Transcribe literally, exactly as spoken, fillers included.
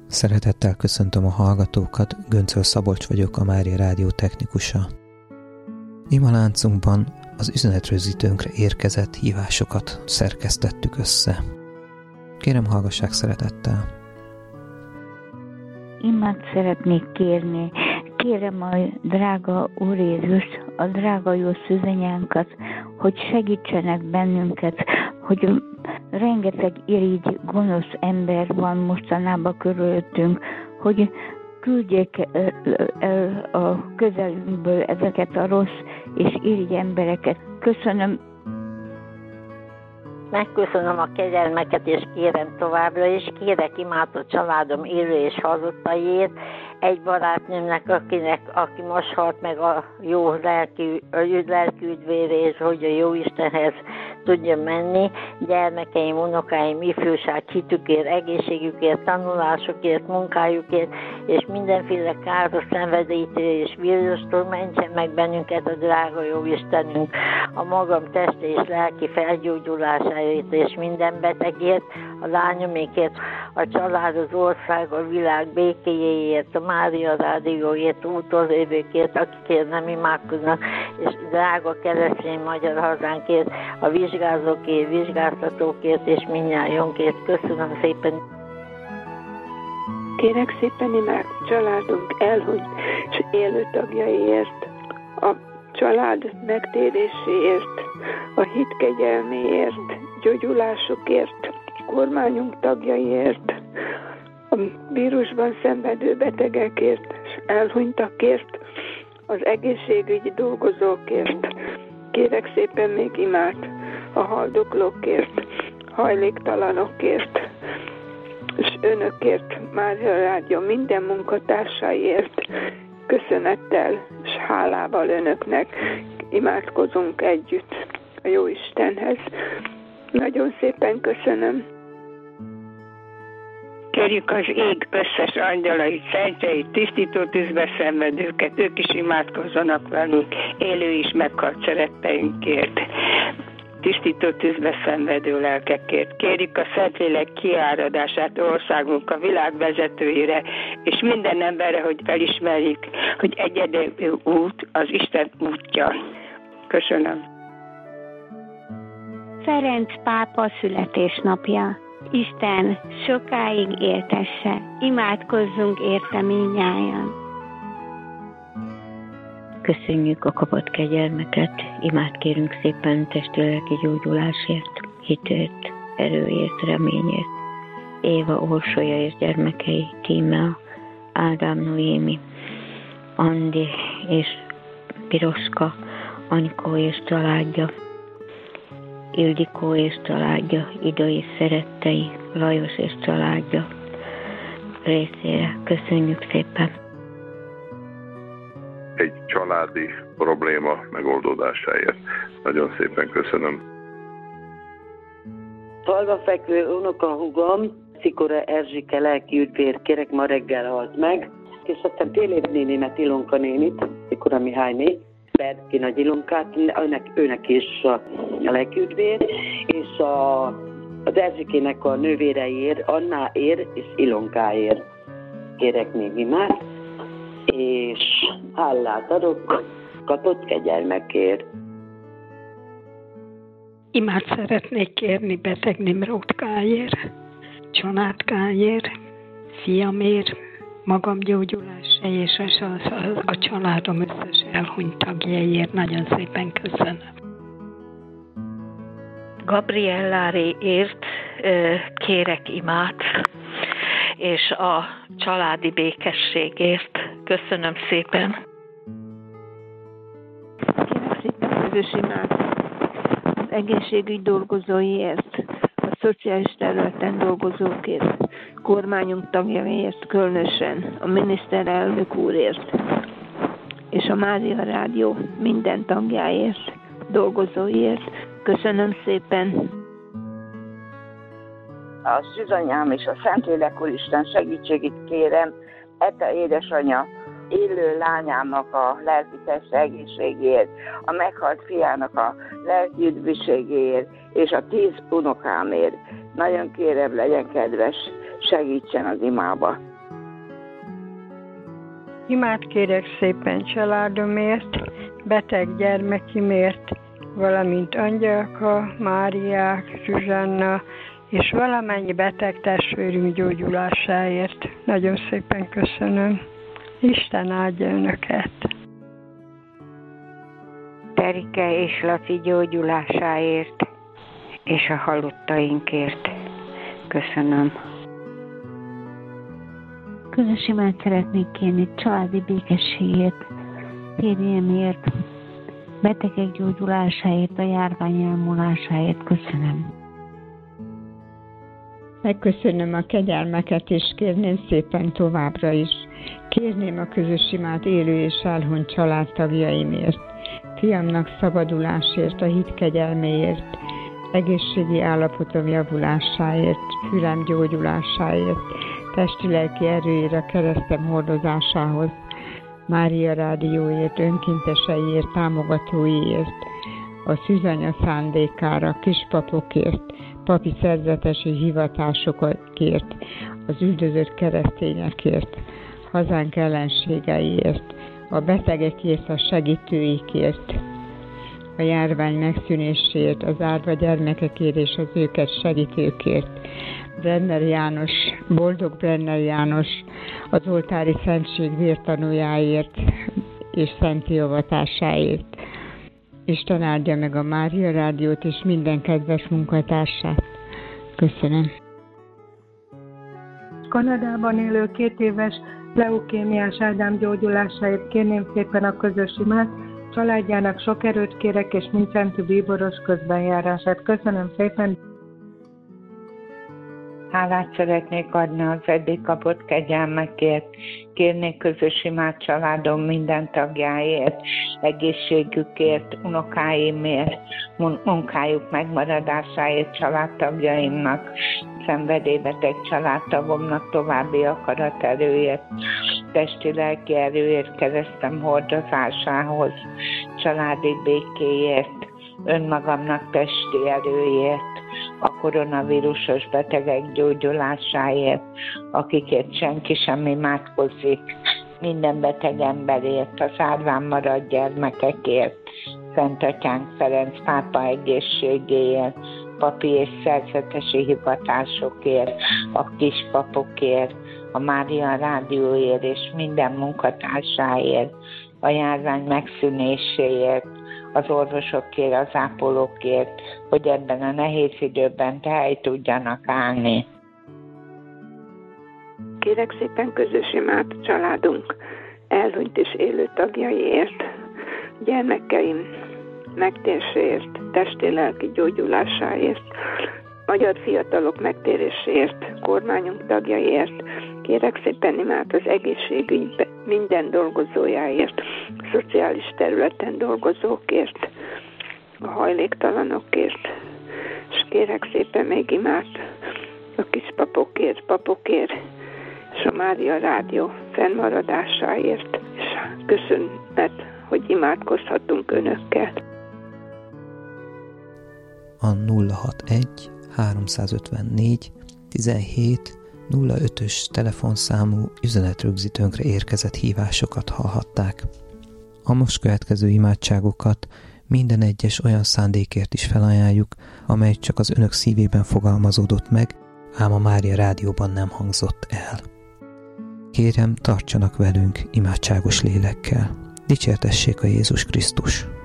Szeretettel köszöntöm a hallgatókat, Göncöl Szabolcs vagyok, a Mária Rádió technikusa. Imaláncunkban az üzenetrögzítőnkre érkezett hívásokat szerkesztettük össze. Kérem, hallgassák szeretettel. Imát szeretnék kérni. Kérem a drága Úr Jézus, a drága jó szűzanyánkat, hogy segítsenek bennünket, hogy rengeteg irigy, gonosz ember van mostanában körülöttünk, hogy küldjék el a közelünkből ezeket a rossz és irigy embereket. Köszönöm. Megköszönöm a kegyelmeket, és kérem továbbra is. Kérek imát a családom élő és halottaiért. Egy barátnőmnek, akinek, aki most halt meg, a jó lelki, lelki üdvére, és hogy a jó Istenhez tudjon menni. Gyermekeim, unokáim, ifjúság hitükért, egészségükért, tanulásukért, munkájukért, és mindenféle káros szenvedélytől és vírustól mentsen meg bennünket a drága jó Istenünk. A magam testi és lelki felgyógyulásáért és minden betegért, a lányomékért, a család, az ország, a világ békéjéért, a Mária Rádióért, útollévőkért, akikért nem imádkoznak, és drága keresztény magyar hazánkért, a vizsgázókért, vizsgáztatókért és mindnyájunkért. Köszönöm szépen! Kérek szépen imát családunk elhunyt és élő tagjaiért, a család megtéréséért, a hit kegyelméért, gyógyulásukért, kormányunk tagjaiért, a vírusban szenvedő betegekért és elhunytakért, az egészségügyi dolgozókért. Kérek szépen még imát a haldoklókért, hajléktalanokért, és önökért, Mária Rádió minden munkatársaiért. Köszönettel és hálával önöknek imádkozunk együtt a jó Istenhez. Nagyon szépen köszönöm. Kérjük az ég összes angyalait, szentjeit, tisztító tűzbe szenvedőket, ők is imádkozzanak velünk, élő is meghalt szeretteinkért, tisztító tűzbe szenvedő lelkekért. Kérjük a Szentlélek kiáradását országunk a világ vezetőire, és minden emberre, hogy felismerjük, hogy egyedül út az Isten útja. Köszönöm. Ferenc pápa születésnapja. Isten sokáig éltesse, imádkozzunk érte mindnyájan. Köszönjük a kapott kegyelmeket, imád kérünk szépen testi-lelki gyógyulásért, hitért, erőért, reményért. Éva Orsolya és gyermekei, Tímea, Ádám, Noémi, Andi és Piroska, Anikó és családja, Ildikó és családja, Ida és szerettei, Lajos és családja részére. Köszönjük szépen! Egy családi probléma megoldódásáért. Nagyon szépen köszönöm. Falva fekvő unokahúgom, Szikora Erzsike lelki üdvér, kérek ma reggel halt meg, és aztán Télér nénémet, Ilonka nénit, Szikora Mihályné, Berki Nagy Ilonkát, őnek, őnek is a, a lelki üdvér, és a, az Erzsikének a nővéreiért, Annáért és Ilonkáért kérek még imát, és hálát adok kapott kegyelmekért. Imát szeretnék kérni beteg Nimródkáért, családkáért, fiamért, magam gyógyulása és a, a, a családom összes elhunyt tagjaiért. Nagyon szépen köszönöm. Gabrielláréért kérek imát, és a családi békességért. Köszönöm szépen. Kérek szépen közös imát az egészségügy dolgozóiért, a szociális területen dolgozókért, kormányunk tagjaiért, különösen a miniszterelnök úrért, és a Mária Rádió minden tagjáért, dolgozóiért. Köszönöm szépen. A szűzanyám és a Szentlélek Úristen segítségét kérem, Eta édesanyja élő lányának a lelki teste egészségéért, a meghalt fiának a lelki üdvösségéért, és a tíz unokámért. Nagyon kérem, legyen kedves, segítsen az imába. Imát kérek szépen családomért, beteg gyermekimért, valamint Angyalka, Máriák, Zsuzsanna, és valamennyi beteg testvérünk gyógyulásáért. Nagyon szépen köszönöm. Isten áldja önöket! Terike és Laci gyógyulásáért, és a halottainkért. Köszönöm. Közös imát szeretnék kérni családi békességért, férjemért, betegek gyógyulásáért, a járvány elmúlásáért. Köszönöm. Megköszönöm a kegyelmeket, és kérném szépen továbbra is. Kérném a közös imát élő és elhunyt családtagjaimért, fiamnak szabadulásért, a hit kegyelméért, egészségi állapotom javulásáért, fülem gyógyulásáért, testi-lelki erőért, a keresztem hordozásához, Mária Rádióért, önkénteseiért, támogatóiért, a szűzanya szándékára, kispapokért, papi szerzetesi hivatásokért, az üldözött keresztényekért, hazánk ellenségeiért, a betegekért, a segítőikért, a járvány megszűnéséért, az árva gyermekekért és az őket segítőkért, Brenner János, boldog Brenner János, az oltári szentség vértanújáért és szenti avatásáért. Isten áldja meg a Mária Rádiót és minden kedves munkatársát. Köszönöm. Kanadában élő két éves leukémiás Ádám gyógyulásáért kérném szépen a közös imát, családjának sok erőt kérek, és mindszentű bíboros közbenjárását. Köszönöm szépen. Hálát szeretnék adni az eddig kapott kegyelmekért. Kérnék közös imát családom minden tagjáért, egészségükért, unokáimért, munkájuk megmaradásáért, családtagjaimnak, szenvedélybeteg családtagomnak további akaraterőért, testi-lelki erőért, keresztem hordozásához, családi békéért, önmagamnak testi erőért, a koronavírusos betegek gyógyulásáért, akikért senki sem imádkozik, minden beteg emberért, az árván maradt gyermekekért, Szent Atyánk Ferenc pápa egészségéért, papi és szerzetesi hivatásokért, a kispapokért, a Mária Rádióért és minden munkatársáért, a járvány megszűnéséért, az orvosokért, az ápolókért, hogy ebben a nehéz időben helyt tudjanak állni. Kérek szépen közös imát családunk elhunyt és élő tagjaiért, gyermekeim megtéréséért, testi-lelki gyógyulásáért, magyar fiatalok megtéréséért, kormányunk tagjaiért. Kérek szépen imát az egészségügy minden dolgozójáért, a szociális területen dolgozókért, a hajléktalanokért, és kérek szépen még imát a kispapokért, papokért, és a Mária Rádió fennmaradásáért, és köszönet, hogy imádkozhatunk önökkel. A nulla hatvanegy háromszázötvennégy tizenhét nulla ötös telefonszámú üzenetrögzítőnkre érkezett hívásokat hallhatták. A most következő imádságokat minden egyes olyan szándékért is felajánljuk, amely csak az önök szívében fogalmazódott meg, ám a Mária Rádióban nem hangzott el. Kérem, tartsanak velünk imádságos lélekkel. Dicsértessék a Jézus Krisztus!